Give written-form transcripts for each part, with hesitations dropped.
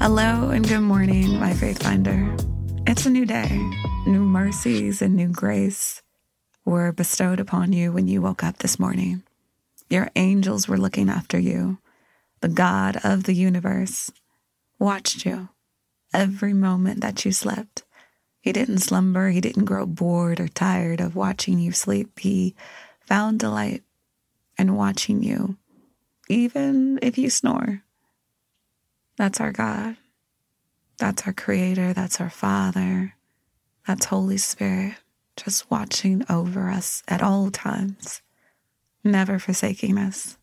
Hello and good morning, my faith finder. It's a new day. New mercies and new grace were bestowed upon you when you woke up this morning. Your angels were looking after you. The God of the universe watched you every moment that you slept. He didn't slumber. He didn't grow bored or tired of watching you sleep. He found delight in watching you, even if you snore. That's our God. That's our Creator. That's our Father. That's Holy Spirit, just watching over us at all times, never forsaking us.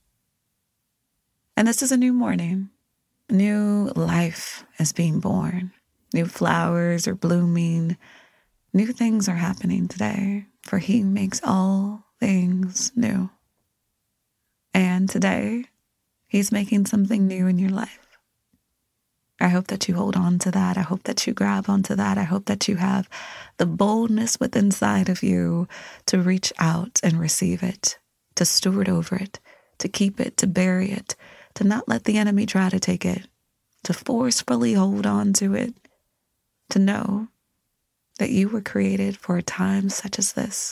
And this is a new morning. New life is being born. New flowers are blooming. New things are happening today, for He makes all things new. And today, He's making something new in your life. I hope that you hold on to that. I hope that you grab onto that. I hope that you have the boldness within inside of you to reach out and receive it, to steward over it, to keep it, to bury it, to not let the enemy try to take it, to forcefully hold on to it, to know that you were created for a time such as this.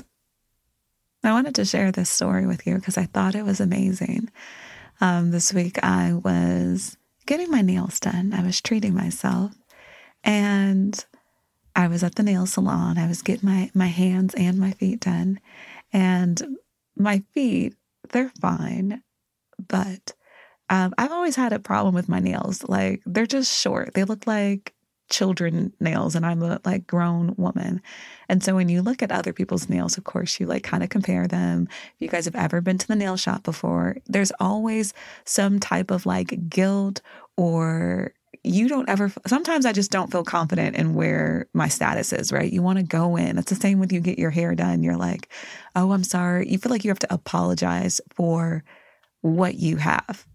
I wanted to share this story with you because I thought it was amazing. This week I was getting my nails done. I was treating myself, and I was at the nail salon. I was getting my hands and my feet done, and my feet, they're fine, but I've always had a problem with my nails. Like, they're just short. They look like children nails, and I'm a grown woman. And so when you look at other people's nails, of course, you kind of compare them. If you guys have ever been to the nail shop before, there's always some type of guilt, or you don't ever, sometimes I just don't feel confident in where my status is, right? You want to go in. It's the same when you get your hair done. You're like, oh, I'm sorry. You feel like you have to apologize for what you have.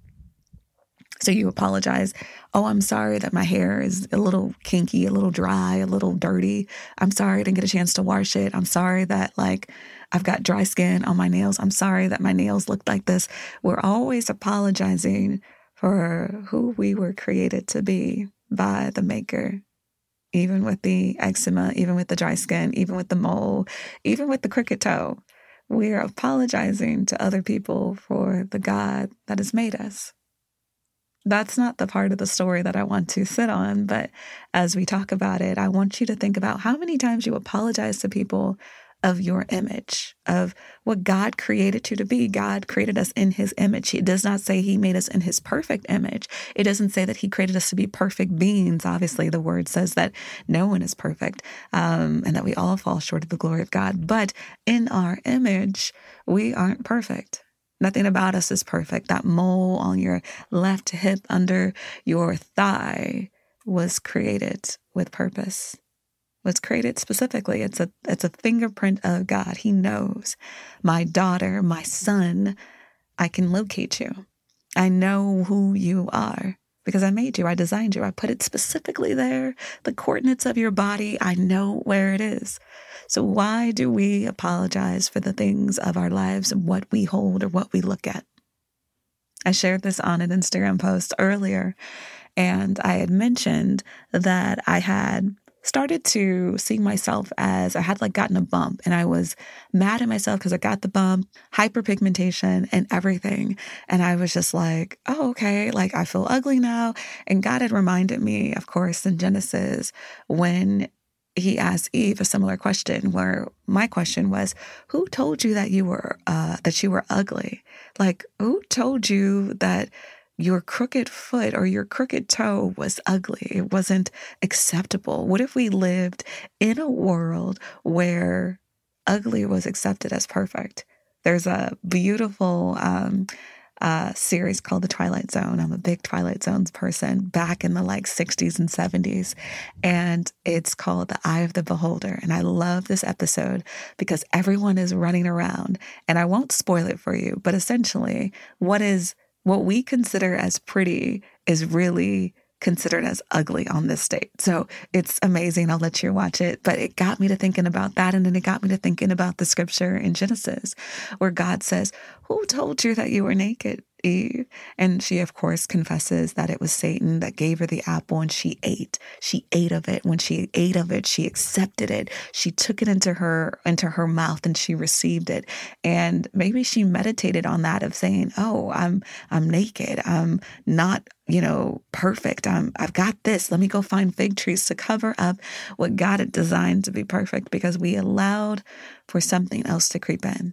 So you apologize. Oh, I'm sorry that my hair is a little kinky, a little dry, a little dirty. I'm sorry I didn't get a chance to wash it. I'm sorry that I've got dry skin on my nails. I'm sorry that my nails look like this. We're always apologizing for who we were created to be by the Maker. Even with the eczema, even with the dry skin, even with the mole, even with the crooked toe, we are apologizing to other people for the God that has made us. That's not the part of the story that I want to sit on, but as we talk about it, I want you to think about how many times you apologize to people of your image, of what God created you to be. God created us in His image. It does not say He made us in His perfect image. It doesn't say that He created us to be perfect beings. Obviously, the Word says that no one is perfect, and that we all fall short of the glory of God. But in our image, we aren't perfect. Nothing about us is perfect. That mole on your left hip under your thigh was created with purpose, was created specifically. It's a fingerprint of God. He knows, my daughter, my son, I can locate you. I know who you are because I made you. I designed you. I put it specifically there. The coordinates of your body, I know where it is. So why do we apologize for the things of our lives and what we hold or what we look at? I shared this on an Instagram post earlier, and I had mentioned that I had started to see myself as I had gotten a bump, and I was mad at myself because I got the bump, hyperpigmentation and everything. And I was just like, oh, okay, I feel ugly now. And God had reminded me, of course, in Genesis, when He asked Eve a similar question, where my question was, who told you that you were ugly? Who told you that your crooked foot or your crooked toe was ugly? It wasn't acceptable. What if we lived in a world where ugly was accepted as perfect? There's a beautiful series called The Twilight Zone. I'm a big Twilight Zones person, back in the 60s and 70s. And it's called The Eye of the Beholder. And I love this episode because everyone is running around, and I won't spoil it for you, but essentially what we consider as pretty is really considered as ugly on this state. So it's amazing. I'll let you watch it. But it got me to thinking about that. And then it got me to thinking about the scripture in Genesis where God says, who told you that you were naked? Eve. And she, of course, confesses that it was Satan that gave her the apple and she ate. She ate of it. When she ate of it, she accepted it. She took it into her mouth and she received it. And maybe she meditated on that of saying, oh, I'm naked. I'm not, perfect. I've got this. Let me go find fig trees to cover up what God had designed to be perfect, because we allowed for something else to creep in.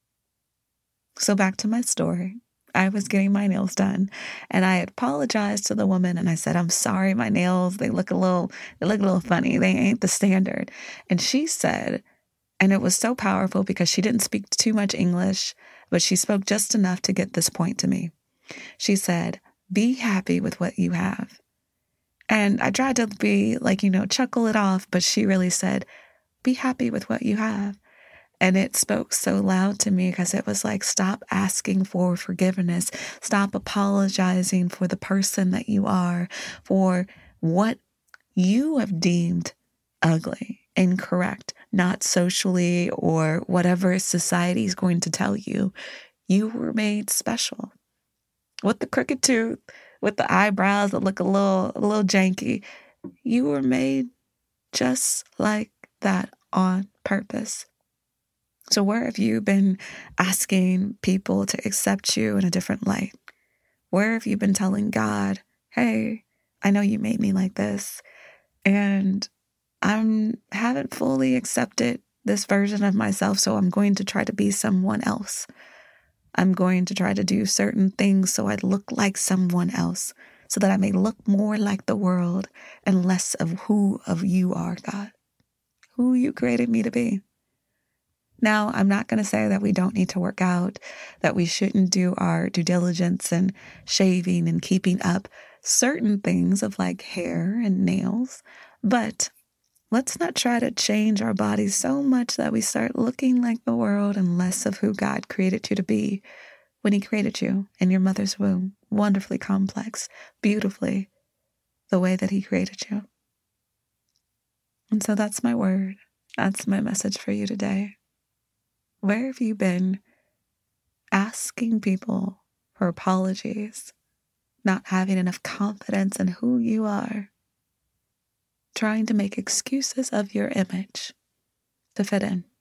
So back to my story. I was getting my nails done and I apologized to the woman and I said, I'm sorry, my nails, they look a little funny. They ain't the standard. And she said, and it was so powerful because she didn't speak too much English, but she spoke just enough to get this point to me. She said, be happy with what you have. And I tried to be like, chuckle it off, but she really said, be happy with what you have. And it spoke so loud to me because it was like, stop asking for forgiveness. Stop apologizing for the person that you are, for what you have deemed ugly, incorrect, not socially or whatever society is going to tell you. You were made special. With the crooked tooth, with the eyebrows that look a little janky, you were made just like that on purpose. So where have you been asking people to accept you in a different light? Where have you been telling God, hey, I know you made me like this, and I haven't fully accepted this version of myself, so I'm going to try to be someone else. I'm going to try to do certain things so I look like someone else, so that I may look more like the world and less of who of you are, God, who you created me to be. Now, I'm not going to say that we don't need to work out, that we shouldn't do our due diligence and shaving and keeping up certain things of like hair and nails, but let's not try to change our bodies so much that we start looking like the world and less of who God created you to be when He created you in your mother's womb, wonderfully complex, beautifully, the way that He created you. And so that's my word. That's my message for you today. Where have you been asking people for apologies, not having enough confidence in who you are, trying to make excuses of your image to fit in?